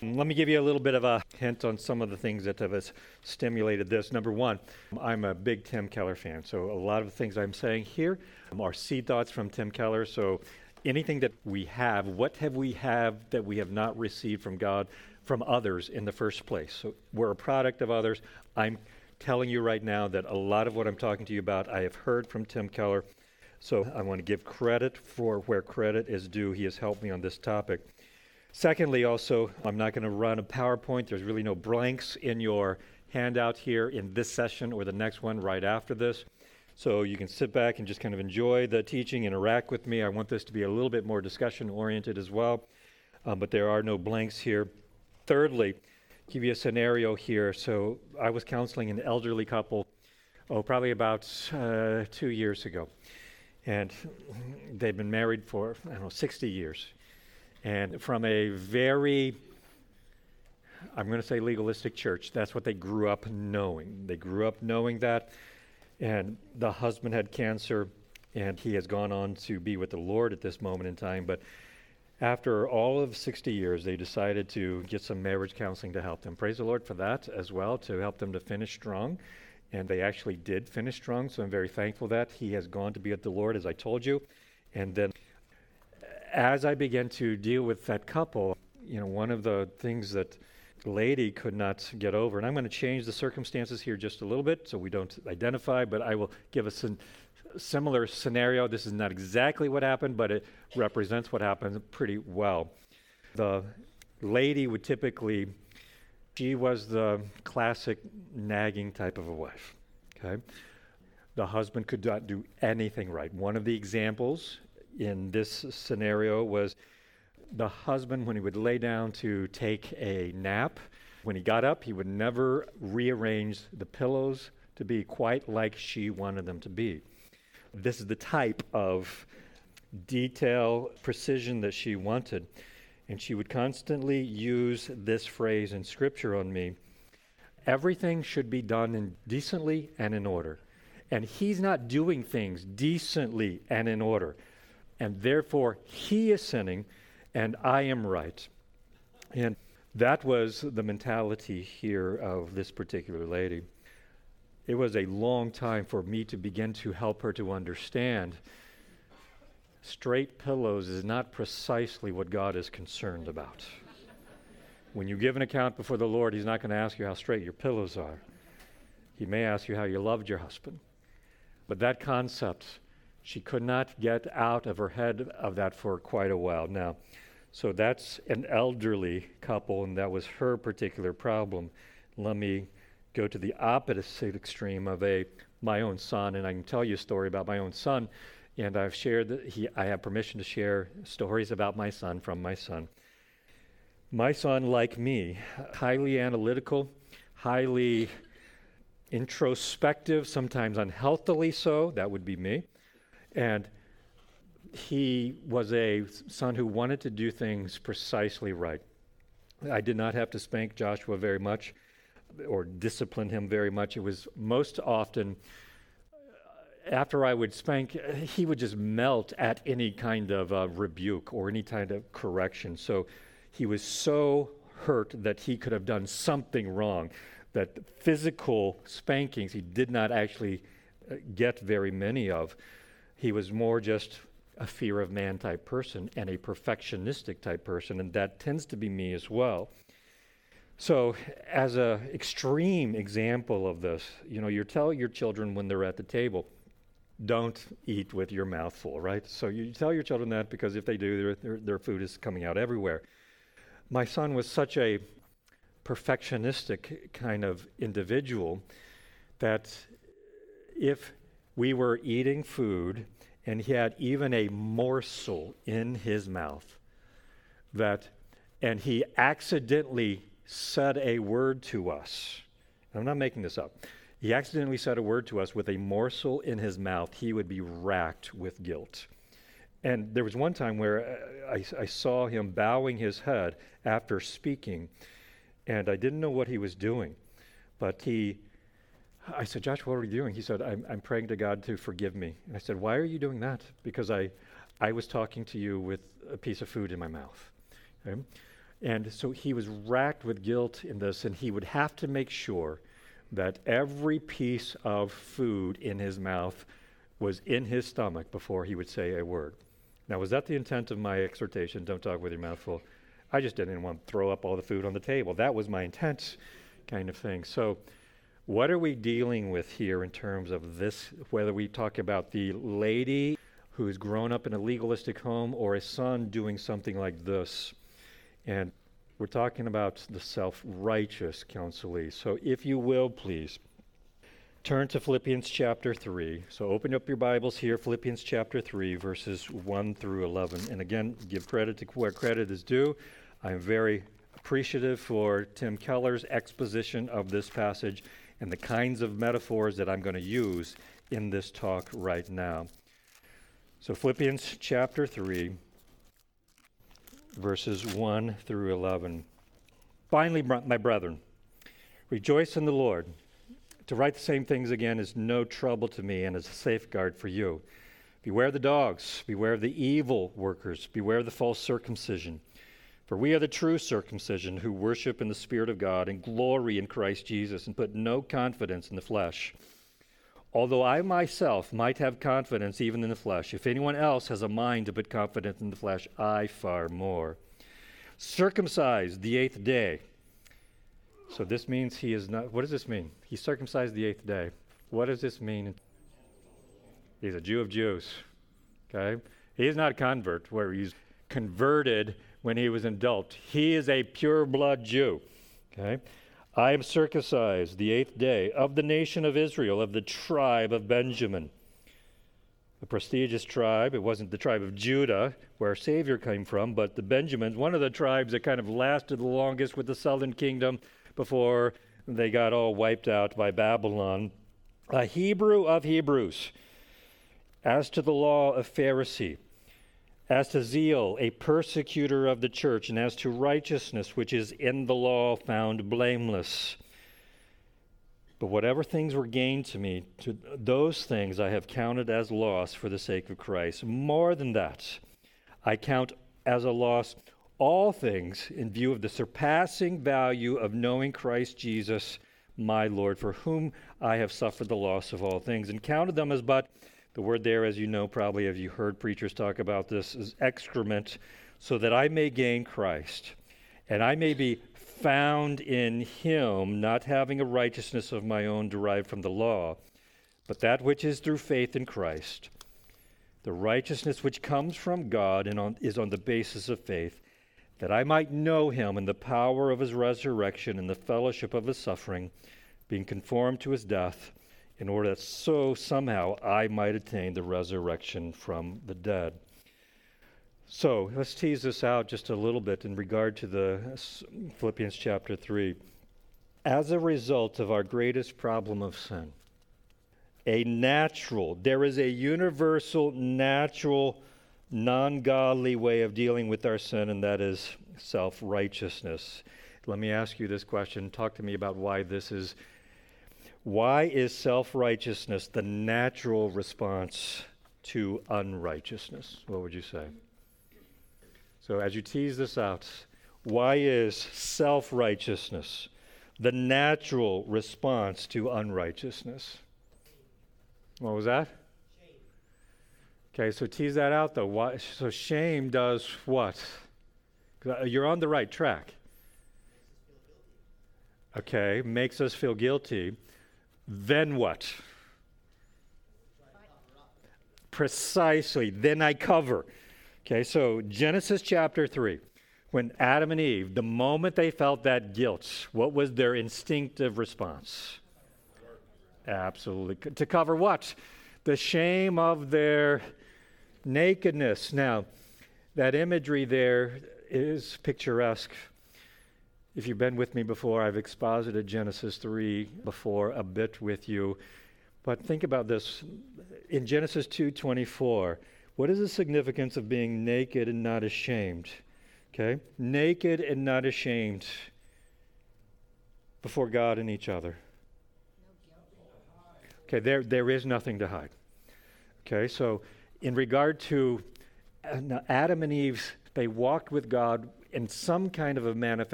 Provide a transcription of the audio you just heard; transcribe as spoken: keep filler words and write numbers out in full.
Let me give you a little bit of a hint on some of the things that have stimulated this. Number one, I'm a big Tim Keller fan, so a lot of the things I'm saying here are seed thoughts from Tim Keller. So anything that we have, what have we have that we have not received from God, from others in the first place? So we're a product of others. I'm telling you right now that a lot of what I'm talking to you about, I have heard from Tim Keller. So I want to give credit for where credit is due. He has helped me on this topic. Secondly, also, I'm not going to run a PowerPoint. There's really no blanks in your handout here in this session or the next one right after this. So you can sit back and just kind of enjoy the teaching, interact with me. I want this to be a little bit more discussion-oriented as well, um, but there are no blanks here. Thirdly, give you a scenario here. So I was counseling an elderly couple, oh, probably about uh, two years ago. And they've been married for, I don't know, sixty years. And from a very, I'm going to say legalistic church, that's what they grew up knowing. They grew up knowing that. And the husband had cancer, and he has gone on to be with the Lord at this moment in time. But after all of sixty years, they decided to get some marriage counseling to help them. Praise the Lord for that as well, to help them to finish strong. And they actually did finish strong, so I'm very thankful that he has gone to be with the Lord, as I told you. And then as I began to deal with that couple, you know, one of the things that the lady could not get over, and I'm going to change the circumstances here just a little bit so we don't identify, but I will give us a similar scenario. This is not exactly what happened, but it represents what happened pretty well. The lady would typically, she was the classic nagging type of a wife, okay? The husband could not do anything right. One of the examples in this scenario was the husband, when he would lay down to take a nap, when he got up, he would never rearrange the pillows to be quite like she wanted them to be. This is the type of detail, precision that she wanted. And she would constantly use this phrase in Scripture on me: everything should be done in decently and in order. And he's not doing things decently and in order. And therefore, he is sinning, and I am right. And that was the mentality here of this particular lady. It was a long time for me to begin to help her to understand straight pillows is not precisely what God is concerned about. When you give an account before the Lord, he's not going to ask you how straight your pillows are. He may ask you how you loved your husband. But that concept, she could not get out of her head of that for quite a while now. So that's an elderly couple, and that was her particular problem. Let me go to the opposite extreme of a my own son, and I can tell you a story about my own son. And I've shared that he, I have permission to share stories about my son from my son. My son, like me, highly analytical, highly introspective, sometimes unhealthily so. That would be me. And he was a son who wanted to do things precisely right. I did not have to spank Joshua very much or discipline him very much. It was most often, after I would spank, he would just melt at any kind of uh, rebuke or any kind of correction. So he was so hurt that he could have done something wrong, that physical spankings he did not actually uh, get very many of. He was more just a fear of man type person and a perfectionistic type person, and that tends to be me as well. So as an extreme example of this, you know, you tell your children when they're at the table, don't eat with your mouth full, right? So you tell your children that because if they do, their, their, their food is coming out everywhere. My son was such a perfectionistic kind of individual that if we were eating food and he had even a morsel in his mouth, that, and he accidentally said a word to us, I'm not making this up, he accidentally said a word to us with a morsel in his mouth, he would be racked with guilt. And there was one time where I, I saw him bowing his head after speaking, and I didn't know what he was doing. But he, I said, Josh, what are you doing? He said, I'm, I'm praying to God to forgive me. And I said, why are you doing that? Because I, I was talking to you with a piece of food in my mouth. Okay? And so he was racked with guilt in this, and he would have to make sure that every piece of food in his mouth was in his stomach before he would say a word. Now, was that the intent of my exhortation? Don't talk with your mouth full. I just didn't want to throw up all the food on the table. That was my intent, kind of thing. So what are we dealing with here in terms of this, whether we talk about the lady who's grown up in a legalistic home or a son doing something like this? And we're talking about the self-righteous counselee. So if you will, please, turn to Philippians chapter three. So open up your Bibles here, Philippians chapter three, verses one through eleven. And again, give credit to where credit is due. I'm very appreciative for Tim Keller's exposition of this passage and the kinds of metaphors that I'm going to use in this talk right now. So Philippians chapter three, verses one through eleven. Finally, my brethren, rejoice in the Lord. To write the same things again is no trouble to me and is a safeguard for you. Beware the dogs, beware of the evil workers, beware of the false circumcision. For we are the true circumcision who worship in the Spirit of God and glory in Christ Jesus and put no confidence in the flesh. Although I myself might have confidence even in the flesh, if anyone else has a mind to put confidence in the flesh, I far more. Circumcised the eighth day. So this means he is not, what does this mean? He circumcised the eighth day. What does this mean? He's a Jew of Jews, okay? He is not a convert where he's converted when he was an adult. He is a pure blood Jew, okay? I am circumcised the eighth day of the nation of Israel, of the tribe of Benjamin. A prestigious tribe. It wasn't the tribe of Judah, where our Savior came from, but the Benjamins, one of the tribes that kind of lasted the longest with the southern kingdom before they got all wiped out by Babylon. A Hebrew of Hebrews. As to the law, a Pharisee. As to zeal, a persecutor of the church, and as to righteousness, which is in the law, found blameless. But whatever things were gained to me, to those things I have counted as loss for the sake of Christ. More than that, I count as a loss all things in view of the surpassing value of knowing Christ Jesus, my Lord, for whom I have suffered the loss of all things, and counted them as but, the word there, as you know, probably have you heard preachers talk about this, is excrement, so that I may gain Christ, and I may be found in him, not having a righteousness of my own derived from the law, but that which is through faith in Christ, the righteousness which comes from God and on, is on the basis of faith, that I might know him in the power of his resurrection and the fellowship of his suffering, being conformed to his death, in order that so somehow I might attain the resurrection from the dead. So let's tease this out just a little bit in regard to the Philippians chapter three. As a result of our greatest problem of sin, a natural, there is a universal, natural, non-godly way of dealing with our sin, and that is self-righteousness. Let me ask you this question. Talk to me about why this is. Why is self-righteousness the natural response to unrighteousness? What would you say? So as you tease this out, why is self-righteousness the natural response to unrighteousness? What was that? Shame. Okay, so tease that out though. Why, so shame does what? You're on the right track. Okay, makes us feel guilty. Then what? Precisely. Then I cover. Okay, so Genesis chapter three. When Adam and Eve, the moment they felt that guilt, what was their instinctive response? Absolutely. To cover what? The shame of their nakedness. Now, that imagery there is picturesque. If you've been with me before, I've exposited Genesis three before a bit with you. But think about this. In Genesis two twenty-four, what is the significance of being naked and not ashamed? Okay? Naked and not ashamed before God and each other. Okay, there, there is nothing to hide. Okay, so in regard to Adam and Eve, they walked with God in some kind of a manifestation